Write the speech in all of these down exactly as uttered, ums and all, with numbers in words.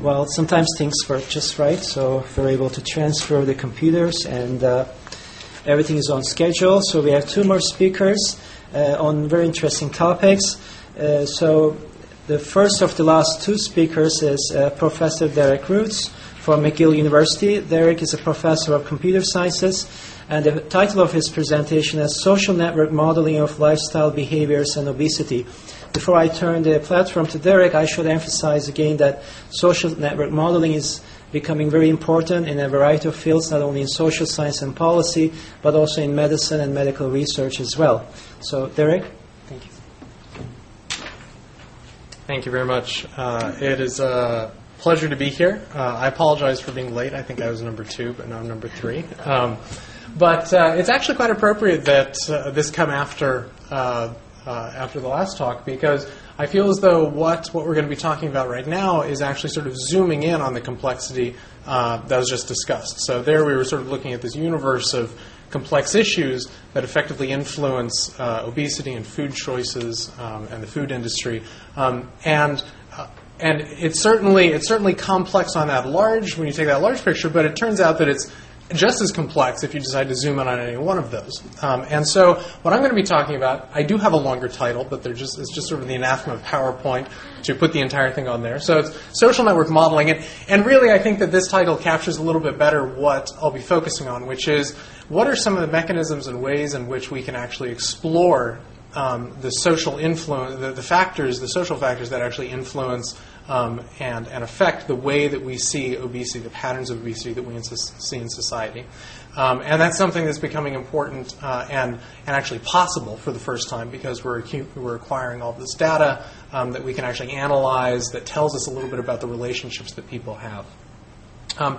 well, sometimes things work just right, so we're able to transfer the computers, and uh, everything is on schedule. So we have two more speakers uh, on very interesting topics. Uh, so the first of the last two speakers is uh, Professor Derek Roots from McGill University. Derek is a professor of computer sciences, and the title of his presentation is Social Network Modeling of Lifestyle Behaviors and Obesity. Before I turn the platform to Derek, I should emphasize again that social network modeling is becoming very important in a variety of fields, not only in social science and policy, but also in medicine and medical research as well. So, Derek, thank you. Thank you very much. Uh, it is a pleasure to be here. Uh, I apologize for being late. I think I was number two, but now I'm number three. Um, but uh, it's actually quite appropriate that uh, this come after uh, uh, after the last talk, because I feel as though what, what we're going to be talking about right now is actually sort of zooming in on the complexity uh, that was just discussed. So there we were sort of looking at this universe of complex issues that effectively influence uh, obesity and food choices um, and the food industry. Um, and uh, and it's certainly it's certainly complex on that large, when you take that large picture, but it turns out that it's just as complex if you decide to zoom in on any one of those. Um, and so what I'm going to be talking about, I do have a longer title, but they're just it's just sort of the anathema of PowerPoint to put the entire thing on there. So it's social network modeling. And, and really, I think that this title captures a little bit better what I'll be focusing on, which is what are some of the mechanisms and ways in which we can actually explore um, the social influence, the, the factors, the social factors that actually influence Um, and, and affect the way that we see obesity, the patterns of obesity that we insus- see in society. Um, and that's something that's becoming important uh, and, and actually possible for the first time, because we're, acu- we're acquiring all this data um, that we can actually analyze that tells us a little bit about the relationships that people have. Um,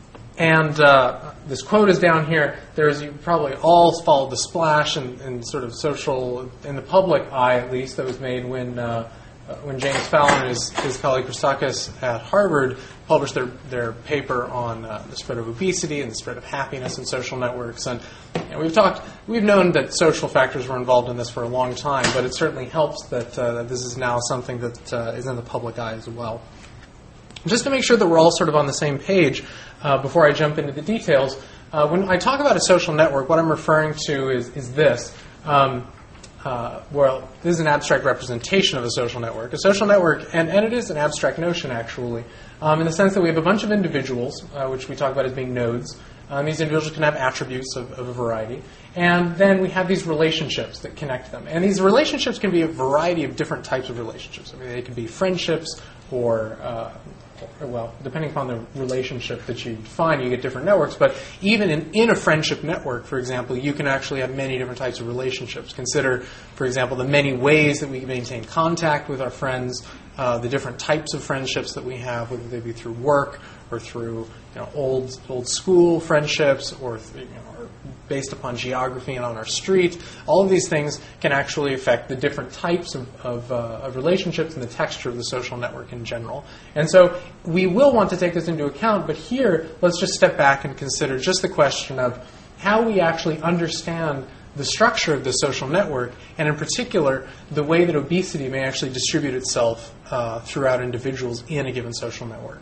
and uh, this quote is down here. There's, you probably all followed the splash and, and sort of social, in the public eye at least, that was made when uh, Uh, when James Fallon and his, his colleague Christakis at Harvard published their, their paper on uh, the spread of obesity and the spread of happiness in social networks. And, and we've talked, we've known that social factors were involved in this for a long time, but it certainly helps that, uh, that this is now something that uh, is in the public eye as well. Just to make sure that we're all sort of on the same page, uh, before I jump into the details, uh, when I talk about a social network, what I'm referring to is, is this. Um, Uh, well, this is an abstract representation of a social network. A social network, and, and it is an abstract notion, actually, um, in the sense that we have a bunch of individuals, uh, which we talk about as being nodes. Um, these individuals can have attributes of, of a variety. And then we have these relationships that connect them. And these relationships can be a variety of different types of relationships. I mean, they can be friendships or uh, well, depending upon the relationship that you define, you get different networks. But even in, in a friendship network, for example, you can actually have many different types of relationships. Consider, for example, the many ways that we can maintain contact with our friends, uh, the different types of friendships that we have, whether they be through work or through you know, old old school friendships, or you know, or based upon geography and on our street. All of these things can actually affect the different types of, of, uh, of relationships and the texture of the social network in general. And so we will want to take this into account, but here let's just step back and consider just the question of how we actually understand the structure of the social network, and in particular, the way that obesity may actually distribute itself uh, throughout individuals in a given social network.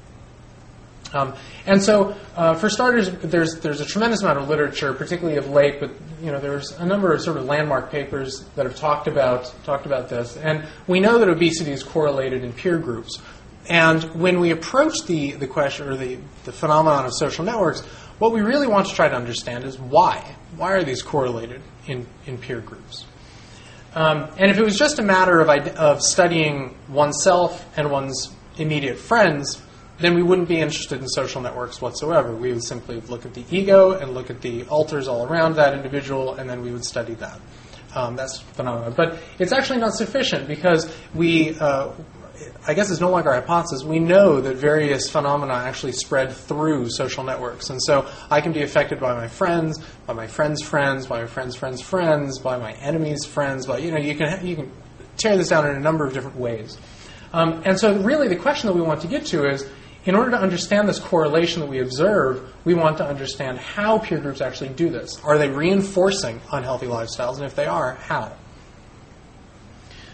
Um, and so, uh, for starters, there's there's a tremendous amount of literature, particularly of late, but you know there's a number of sort of landmark papers that have talked about talked about this, and we know that obesity is correlated in peer groups. And when we approach the the question or the the phenomenon of social networks, what we really want to try to understand is why. Why are these correlated in, in peer groups? Um, and if it was just a matter of of studying oneself and one's immediate friends, then we wouldn't be interested in social networks whatsoever. We would simply look at the ego and look at the alters all around that individual, and then we would study that. Um, that's phenomenal. But it's actually not sufficient, because we, uh, I guess it's no longer a hypothesis, we know that various phenomena actually spread through social networks. And so I can be affected by my friends, by my friends' friends, by my friends' friends' friends, by my enemies' friends. By, you know, you can you can tear this down in a number of different ways. Um, and so really the question that we want to get to is, in order to understand this correlation that we observe, we want to understand how peer groups actually do this. Are they reinforcing unhealthy lifestyles? And if they are, how?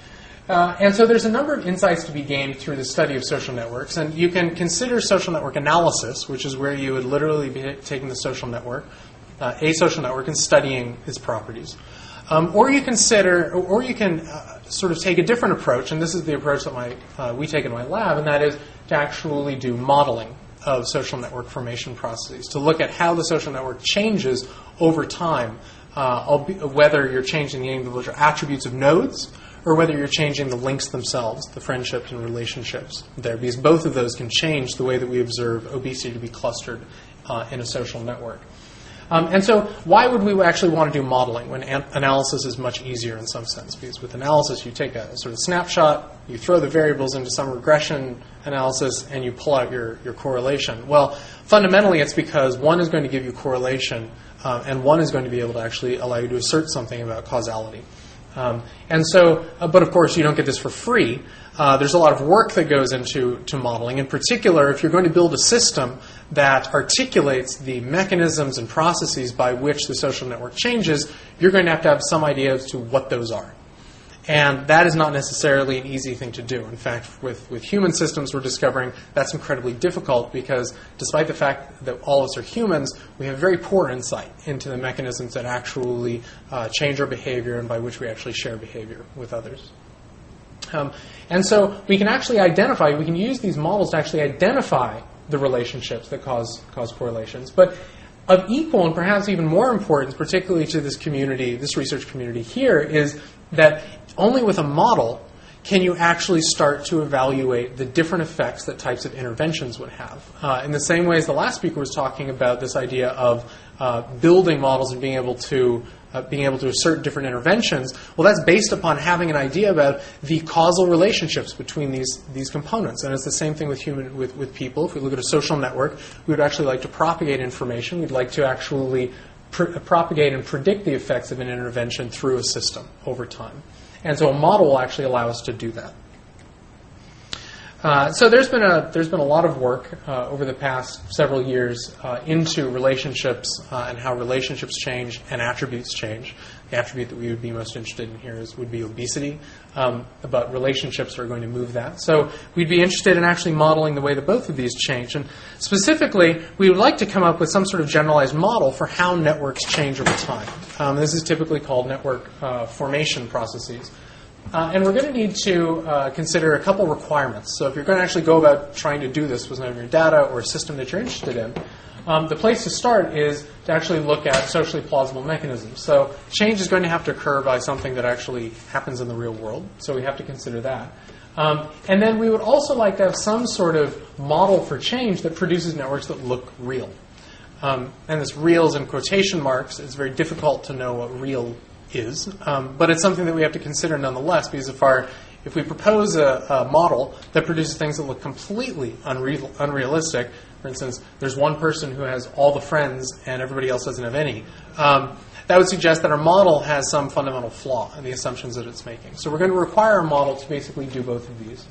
Uh, and so there's a number of insights to be gained through the study of social networks. And you can consider social network analysis, which is where you would literally be taking the social network, uh, a social network, and studying its properties. Um, or you consider, or you can uh, sort of take a different approach, and this is the approach that my, uh, we take in my lab, and that is to actually do modeling of social network formation processes, to look at how the social network changes over time, uh, whether you're changing the individual attributes of nodes, or whether you're changing the links themselves, the friendships and relationships there, because both of those can change the way that we observe obesity to be clustered uh, in a social network. Um, and so why would we actually want to do modeling when an- analysis is much easier in some sense? Because with analysis, you take a sort of snapshot, you throw the variables into some regression analysis, and you pull out your, your correlation. Well, fundamentally, it's because one is going to give you correlation, uh, and one is going to be able to actually allow you to assert something about causality. Um, and so, uh, but of course, you don't get this for free. Uh, there's a lot of work that goes into to modeling. In particular, if you're going to build a system that articulates the mechanisms and processes by which the social network changes, you're going to have to have some idea as to what those are. And that is not necessarily an easy thing to do. In fact, with, with human systems, we're discovering that's incredibly difficult because despite the fact that all of us are humans, we have very poor insight into the mechanisms that actually uh, change our behavior and by which we actually share behavior with others. Um, and so we can actually identify, we can use these models to actually identify the relationships that cause, cause correlations. But of equal and perhaps even more importance, particularly to this community, this research community here, is that only with a model can you actually start to evaluate the different effects that types of interventions would have. Uh, in the same way as the last speaker was talking about this idea of uh, building models and being able to uh, being able to assert different interventions, well, that's based upon having an idea about the causal relationships between these these components. And it's the same thing with human with, with people. If we look at a social network, we would actually like to propagate information. We'd like to actually pr- propagate and predict the effects of an intervention through a system over time. And so a model will actually allow us to do that. Uh, so there's been a there's been a lot of work uh, over the past several years uh, into relationships uh, and how relationships change and attributes change. The attribute that we would be most interested in here is would be obesity, um, but relationships are going to move that. So we'd be interested in actually modeling the way that both of these change. And specifically, we would like to come up with some sort of generalized model for how networks change over time. Um, this is typically called network uh, formation processes. Uh, and we're going to need to uh, consider a couple requirements. So if you're going to actually go about trying to do this with some of your data or a system that you're interested in, um, the place to start is to actually look at socially plausible mechanisms. So change is going to have to occur by something that actually happens in the real world. So we have to consider that. Um, and then we would also like to have some sort of model for change that produces networks that look real. Um, and this real is in quotation marks. It's very difficult to know what real is, um, but it's something that we have to consider nonetheless, because if our if we propose a, a model that produces things that look completely unreal, unrealistic, for instance, there's one person who has all the friends and everybody else doesn't have any, um, that would suggest that our model has some fundamental flaw in the assumptions that it's making. So we're going to require a model to basically do both of these.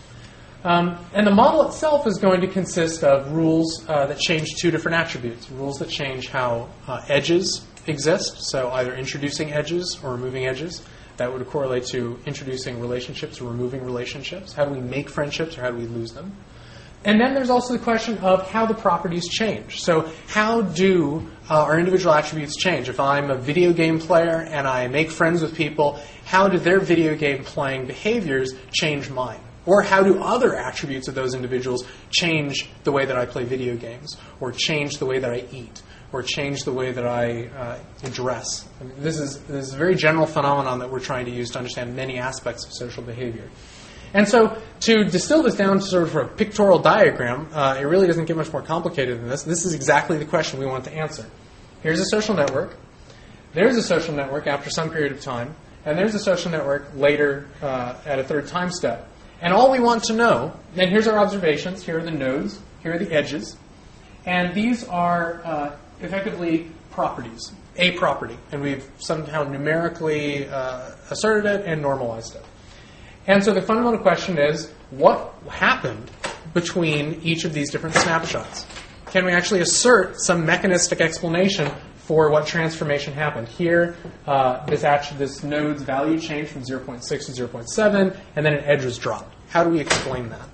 Um, and the model itself is going to consist of rules uh, that change two different attributes, rules that change how uh, edges exist, so either introducing edges or removing edges. That would correlate to introducing relationships or removing relationships. How do we make friendships or how do we lose them? And then there's also the question of how the properties change. So how do uh, our individual attributes change? If I'm a video game player and I make friends with people, how do their video game playing behaviors change mine? Or how do other attributes of those individuals change the way that I play video games, or change the way that I eat, or change the way that I uh, dress? I mean, this is this is a very general phenomenon that we're trying to use to understand many aspects of social behavior. And so to distill this down to sort of a pictorial diagram, uh, it really doesn't get much more complicated than this. This is exactly the question we want to answer. Here's a social network. There's a social network after some period of time. And there's a social network later uh, at a third time step. And all we want to know, and here's our observations. Here are the nodes. Here are the edges. And these are uh, effectively properties, a property. And we've somehow numerically uh, asserted it and normalized it. And so the fundamental question is, what happened between each of these different snapshots? Can we actually assert some mechanistic explanation for what transformation happened. Here, uh, this, actually, this node's value changed from zero point six to zero point seven, and then an edge was dropped. How do we explain that?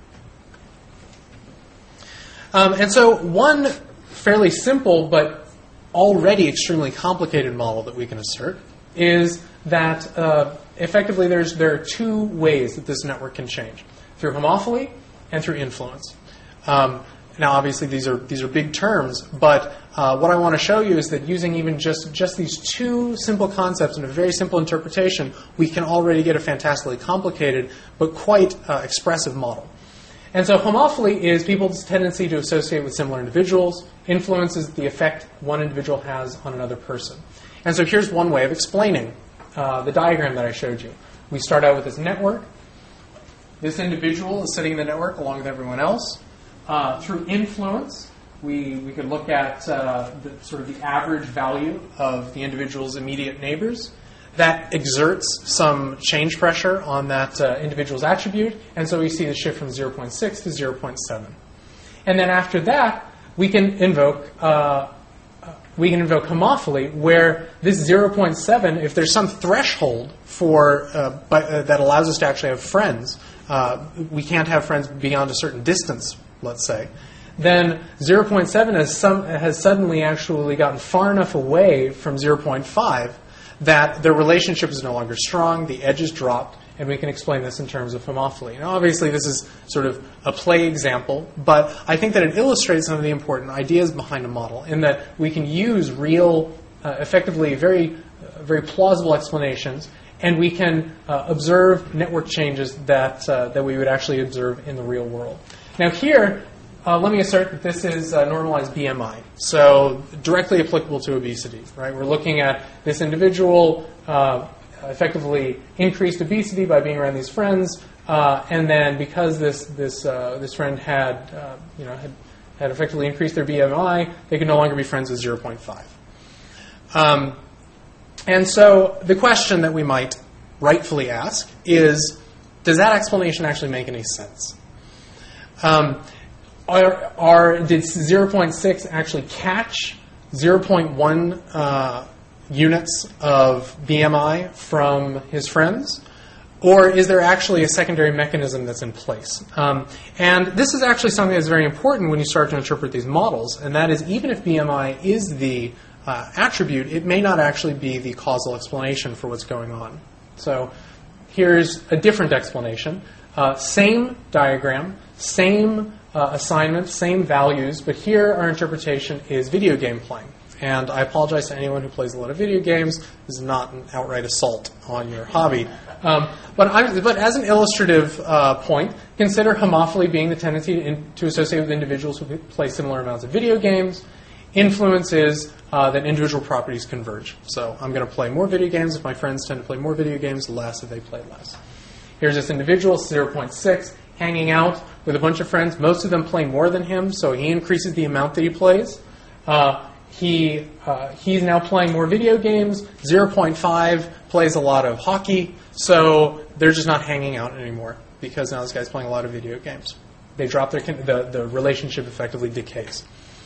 Um, and so one fairly simple but already extremely complicated model that we can assert is that uh, effectively there's, there are two ways that this network can change, through homophily and through influence. Um, now, obviously, these are, these are big terms, but uh, what I want to show you is that using even just, just these two simple concepts and a very simple interpretation, we can already get a fantastically complicated but quite uh, expressive model. And so homophily is people's tendency to associate with similar individuals. Influence is the effect one individual has on another person. And so here's one way of explaining uh, the diagram that I showed you. We start out with this network. This individual is sitting in the network along with everyone else. Uh, through influence, we, we could look at uh, the, sort of the average value of the individual's immediate neighbors. That exerts some change pressure on that uh, individual's attribute, and so we see the shift from zero point six to zero point seven. And then after that, we can invoke uh, we can invoke homophily, where this zero point seven, if there's some threshold for uh, by, uh, that allows us to actually have friends, uh, we can't have friends beyond a certain distance, let's say, then zero point seven has, some, has suddenly actually gotten far enough away from zero point five that the relationship is no longer strong, the edge is dropped, and we can explain this in terms of homophily. Now, obviously, this is sort of a play example, but I think that it illustrates some of the important ideas behind a model in that we can use real, uh, effectively very, uh, very plausible explanations, and we can uh, observe network changes that, uh, that we would actually observe in the real world. Now, here, Uh, let me assert that this is uh, normalized B M I, so directly applicable to obesity. Right? We're looking at this individual uh, effectively increased obesity by being around these friends, uh, and then because this this uh, this friend had uh, you know had, had effectively increased their B M I, they could no longer be friends with zero point five. Um, and so the question that we might rightfully ask is, does that explanation actually make any sense? Um, Are, are, did zero point six actually catch zero point one uh, units of B M I from his friends? Or is there actually a secondary mechanism that's in place? Um, and this is actually something that's very important when you start to interpret these models, and that is even if B M I is the uh, attribute, it may not actually be the causal explanation for what's going on. So here's a different explanation. Uh, same diagram, same Uh, assignment, same values, but here our interpretation is video game playing. And I apologize to anyone who plays a lot of video games. This is not an outright assault on your hobby. Um, but, I'm, but as an illustrative uh, point, consider homophily being the tendency to, in, to associate with individuals who play similar amounts of video games. Influence is uh, that individual properties converge. So I'm going to play more video games if my friends tend to play more video games, less if they play less. Here's this individual, zero point six, hanging out with a bunch of friends. Most of them play more than him, so he increases the amount that he plays. Uh, he uh, he's now playing more video games. zero point five plays a lot of hockey, so they're just not hanging out anymore because now this guy's playing a lot of video games. They drop their the the relationship effectively decays.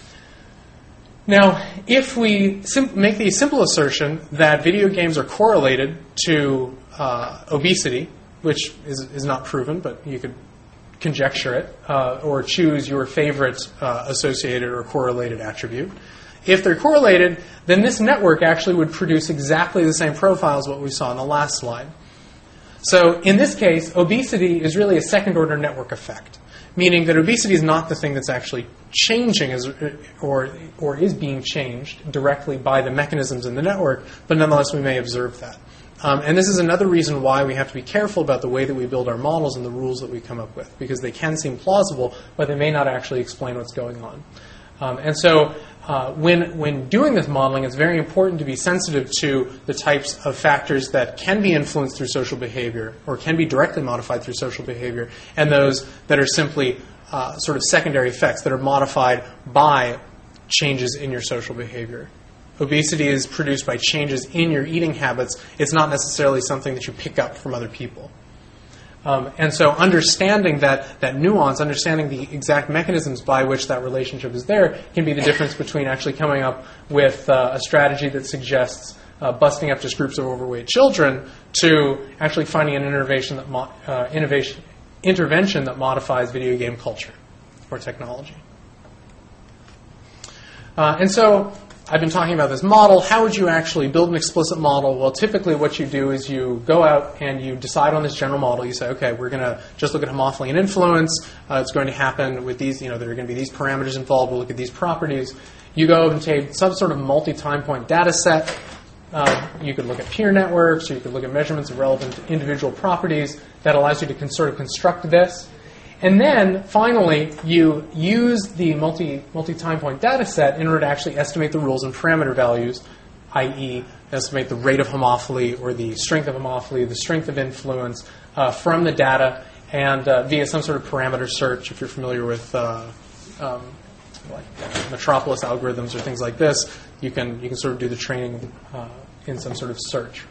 Now, if we sim- make the simple assertion that video games are correlated to uh, obesity, which is is not proven, but you could conjecture it, uh, or choose your favorite uh, associated or correlated attribute. If they're correlated, then this network actually would produce exactly the same profile as what we saw in the last slide. So in this case, obesity is really a second-order network effect, meaning that obesity is not the thing that's actually changing as, or, or is being changed directly by the mechanisms in the network, but nonetheless we may observe that. Um, and this is another reason why we have to be careful about the way that we build our models and the rules that we come up with, because they can seem plausible, but they may not actually explain what's going on. Um, and so uh, when, when doing this modeling, it's very important to be sensitive to the types of factors that can be influenced through social behavior or can be directly modified through social behavior, and those that are simply uh, sort of secondary effects that are modified by changes in your social behavior. Obesity is produced by changes in your eating habits. It's not necessarily something that you pick up from other people. Um, and so understanding that, that nuance, understanding the exact mechanisms by which that relationship is there can be the difference between actually coming up with uh, a strategy that suggests uh, busting up just groups of overweight children to actually finding an innovation that mo- uh, innovation, intervention that modifies video game culture or technology. Uh, and so I've been talking about this model. How would you actually build an explicit model? Well, typically what you do is you go out and you decide on this general model. You say, okay, we're going to just look at homophily and influence. Uh, it's going to happen with these, you know, there are going to be these parameters involved. We'll look at these properties. You go and take some sort of multi-time point data set. Uh, you could look at peer networks, or you could look at measurements of relevant individual properties. That allows you to con- sort of construct this. And then, finally, you use the multi, multi-time point data set in order to actually estimate the rules and parameter values, that is, estimate the rate of homophily or the strength of homophily, the strength of influence uh, from the data, and uh, via some sort of parameter search, if you're familiar with uh, um, like Metropolis algorithms or things like this, you can, you can sort of do the training uh, in some sort of search.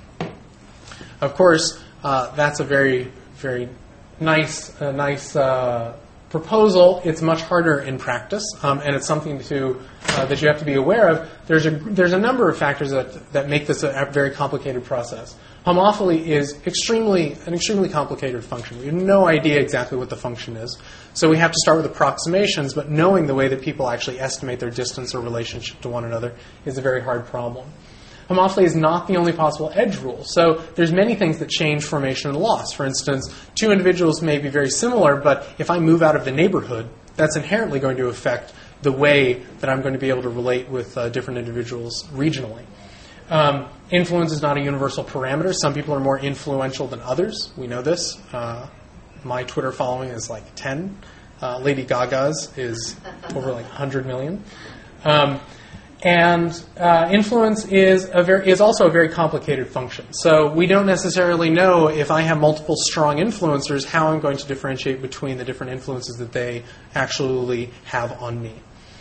Of course, uh, that's a very, very nice, a nice uh, proposal. It's much harder in practice, um, and it's something to uh, that you have to be aware of. There's a there's a number of factors that that make this a, a very complicated process. Homophily is extremely an extremely complicated function. We have no idea exactly what the function is, so we have to start with approximations. But knowing the way that people actually estimate their distance or relationship to one another is a very hard problem. Homophily is not the only possible edge rule. So there's many things that change formation and loss. For instance, two individuals may be very similar, but if I move out of the neighborhood, that's inherently going to affect the way that I'm going to be able to relate with uh, different individuals regionally. Um, influence is not a universal parameter. Some people are more influential than others. We know this. Uh, my Twitter following is like ten. Uh, Lady Gaga's is over like one hundred million. Um, And uh, influence is a very, is also a very complicated function. So we don't necessarily know if I have multiple strong influencers how I'm going to differentiate between the different influences that they actually have on me.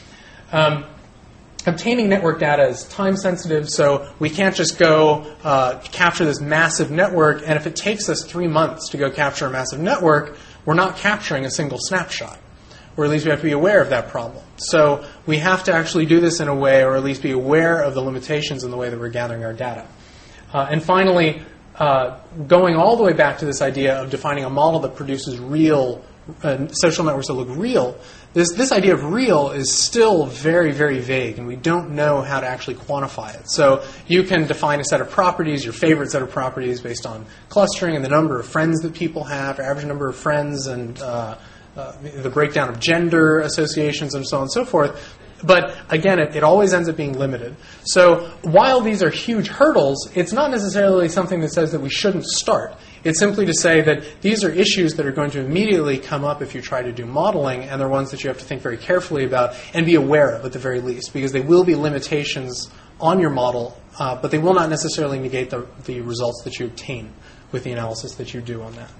Um, obtaining network data is time sensitive, so we can't just go uh, capture this massive network, and if it takes us three months to go capture a massive network, we're not capturing a single snapshot. Or at least we have to be aware of that problem. So we have to actually do this in a way, or at least be aware of the limitations in the way that we're gathering our data. Uh, and finally, uh, going all the way back to this idea of defining a model that produces real uh, social networks that look real, this, this idea of real is still very, very vague, and we don't know how to actually quantify it. So you can define a set of properties, your favorite set of properties, based on clustering and the number of friends that people have, average number of friends, and uh, Uh, the breakdown of gender associations and so on and so forth. But again, it, it always ends up being limited. So while these are huge hurdles, it's not necessarily something that says that we shouldn't start. It's simply to say that these are issues that are going to immediately come up if you try to do modeling, and they're ones that you have to think very carefully about and be aware of at the very least, because they will be limitations on your model, uh, but they will not necessarily negate the, the results that you obtain with the analysis that you do on that.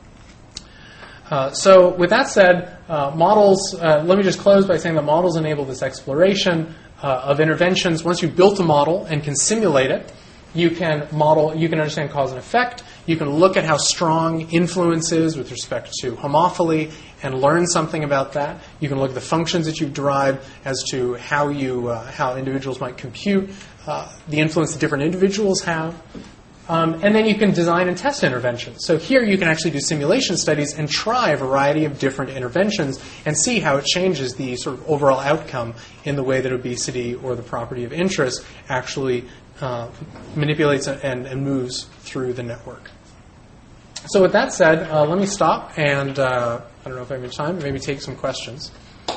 Uh, so with that said, uh, models, uh, let me just close by saying that models enable this exploration uh, of interventions. Once you've built a model and can simulate it, you can model, you can understand cause and effect. You can look at how strong influence is with respect to homophily and learn something about that. You can look at the functions that you've derived as to how you, uh, how individuals might compute uh, the influence that different individuals have. Um, and then you can design and test interventions. So here you can actually do simulation studies and try a variety of different interventions and see how it changes the sort of overall outcome in the way that obesity or the property of interest actually uh, manipulates and, and moves through the network. So with that said, uh, let me stop and uh, I don't know if I have any time, maybe take some questions. Uh,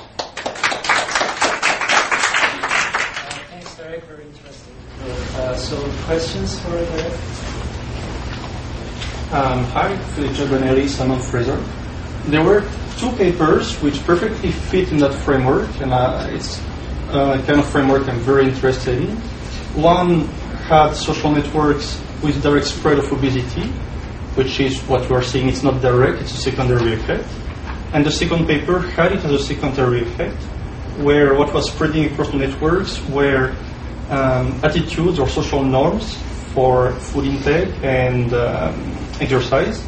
thanks, Derek. Very interesting. Uh, so questions for Derek? Um, hi, Philip Giovanelli, Simon Fraser. There were two papers which perfectly fit in that framework, and uh, it's uh, a kind of framework I'm very interested in. One had social networks with direct spread of obesity, which is what we are seeing. It's not direct, it's a secondary effect. And the second paper had it as a secondary effect, where what was spreading across the networks were um, attitudes or social norms for food intake and um, exercise.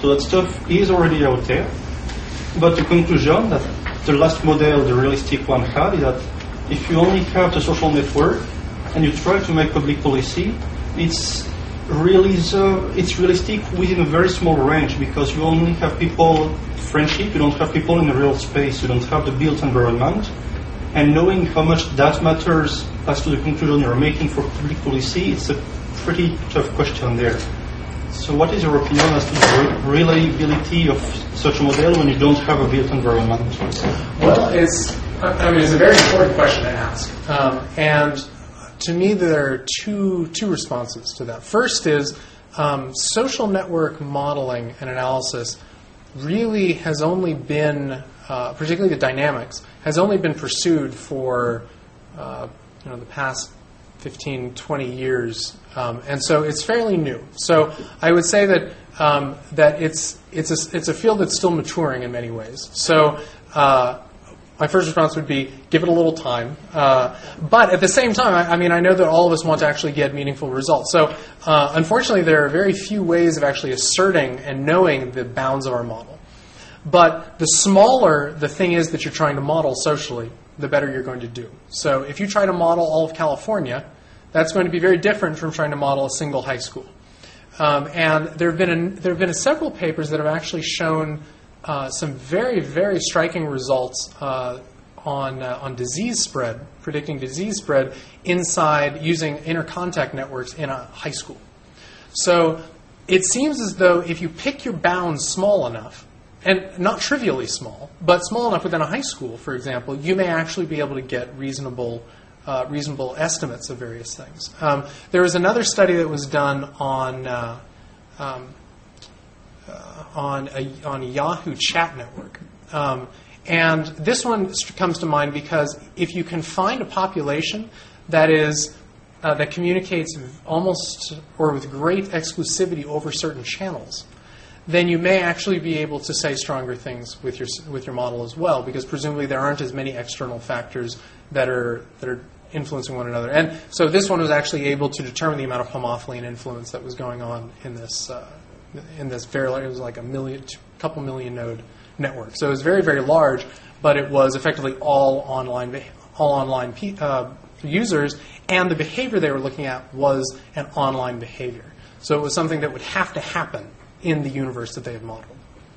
So that stuff is already out there. But the conclusion that the last model, the realistic one, had is that if you only have the social network and you try to make public policy, it's really the, it's realistic within a very small range, because you only have people friendship, you don't have people in the real space, you don't have the built environment. And knowing how much that matters as to the conclusion you're making for public policy, it's a pretty tough question there. So what is your opinion as to the reliability of such a model when you don't have a built environment? Well, it's, I mean, it's a very important question to ask. Um, and to me, there are two, two responses to that. First is um, social network modeling and analysis really has only been, uh, particularly the dynamics, has only been pursued for uh, you know, the past fifteen, twenty years, um, and so it's fairly new. So I would say that um, that it's it's a it's a field that's still maturing in many ways. So uh, my first response would be give it a little time, uh, but at the same time, I, I mean, I know that all of us want to actually get meaningful results. So uh, unfortunately, there are very few ways of actually asserting and knowing the bounds of our model. But the smaller the thing is that you're trying to model socially, the better you're going to do. So if you try to model all of California, that's going to be very different from trying to model a single high school. Um, and there have been a, there have been a several papers that have actually shown uh, some very, very striking results uh, on uh, on disease spread, predicting disease spread inside using intercontact networks in a high school. So it seems as though if you pick your bounds small enough, and not trivially small, but small enough within a high school, for example, you may actually be able to get reasonable uh, reasonable estimates of various things. Um, there was another study that was done on uh, um, uh, on a on a Yahoo chat network, um, and this one comes to mind because if you can find a population that is uh, that communicates almost or with great exclusivity over certain channels, then you may actually be able to say stronger things with your with your model as well, because presumably there aren't as many external factors that are that are influencing one another. And so this one was actually able to determine the amount of homophily and influence that was going on in this uh, in this very large, it was like a million, couple million node network. So it was very very large, but it was effectively all online all online uh, users, and the behavior they were looking at was an online behavior. So it was something that would have to happen in the universe that they had modeled.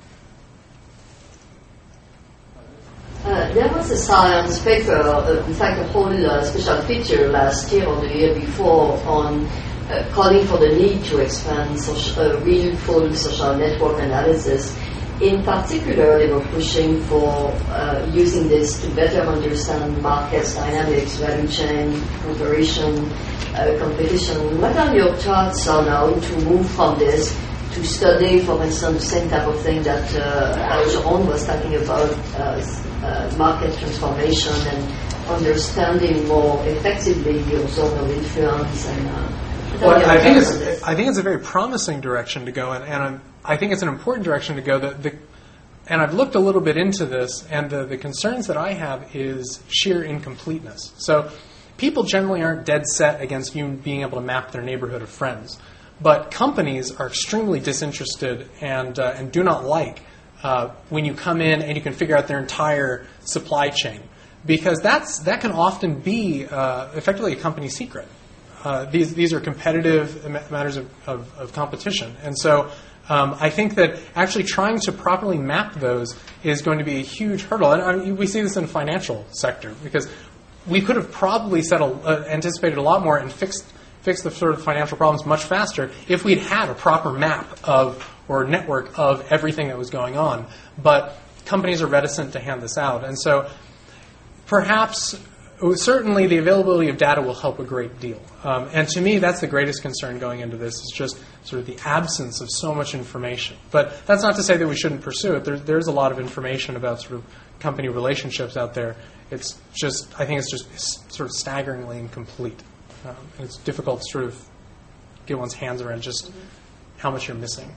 Uh, there was a science paper, uh, in fact a whole uh, special feature last year or the year before on uh, calling for the need to expand social, uh, real full social network analysis. In particular, they were pushing for uh, using this to better understand markets, dynamics, value chain, cooperation, uh, competition. What are your thoughts on how to move from this to study, for instance, the same type of thing that uh, Jérôme was talking about, uh, uh, market transformation and understanding more effectively your zone of influence? And uh, well, I think it's I think it's a very promising direction to go, and, and I'm, I think it's an important direction to go. That the and I've looked a little bit into this, and the, the concerns that I have is sheer incompleteness. So people generally aren't dead set against you being able to map their neighborhood of friends. But companies are extremely disinterested and uh, and do not like uh, when you come in and you can figure out their entire supply chain, because that's that can often be uh, effectively a company secret. Uh, these these are competitive matters of, of, of competition, and so um, I think that actually trying to properly map those is going to be a huge hurdle. And I mean, we see this in the financial sector, because we could have probably set a, uh, anticipated a lot more and fixed. fix the sort of financial problems much faster if we'd had a proper map of or network of everything that was going on. But companies are reticent to hand this out. And so perhaps, certainly the availability of data will help a great deal. Um, and to me, that's the greatest concern going into this, is just sort of the absence of so much information. But that's not to say that we shouldn't pursue it. There, there's a lot of information about sort of company relationships out there. It's just, I think it's just sort of staggeringly incomplete. Um, and it's difficult to sort of get one's hands around just how much you're missing.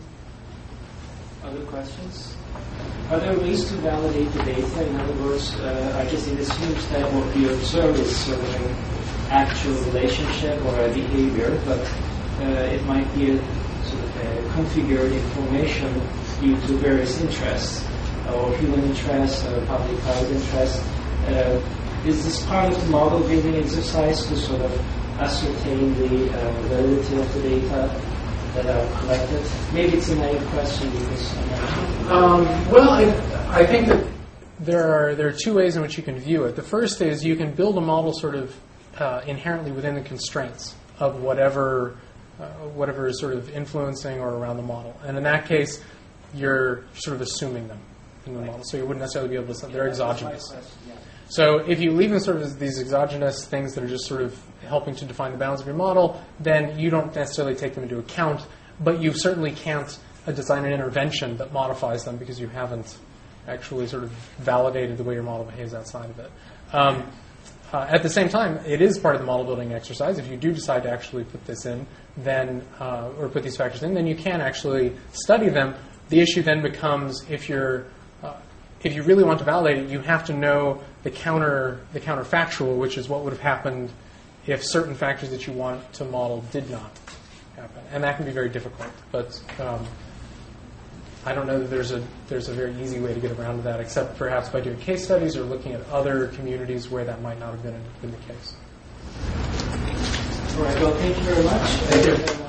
Other questions? Are there ways to validate the data? In other words, uh, I guess it assumes that what we observe is sort of an actual relationship or a behavior, but uh, it might be a sort of a configured information due to various interests, or human interests, or public-private interests. Uh, is this part of the model building exercise to sort of ascertain the uh, validity of the data that are collected? Maybe it's a naive question because I'm not um, well, I, I think that there are there are two ways in which you can view it. The first is you can build a model sort of uh, inherently within the constraints of whatever uh, whatever is sort of influencing or around the model, and in that case, you're sort of assuming them in the model, so you wouldn't necessarily be able to. They're exogenous. So if you leave them sort of as these exogenous things that are just sort of helping to define the bounds of your model, then you don't necessarily take them into account, but you certainly can't uh, design an intervention that modifies them because you haven't actually sort of validated the way your model behaves outside of it. Um, uh, at the same time, it is part of the model building exercise. If you do decide to actually put this in, then uh, or put these factors in, then you can actually study them. The issue then becomes if you're If you really want to validate it, you have to know the counter, the counterfactual, which is what would have happened if certain factors that you want to model did not happen, and that can be very difficult. But um, I don't know that there's a there's a very easy way to get around that, except perhaps by doing case studies or looking at other communities where that might not have been, been the case. All right. Well, thank you very much. Thank you.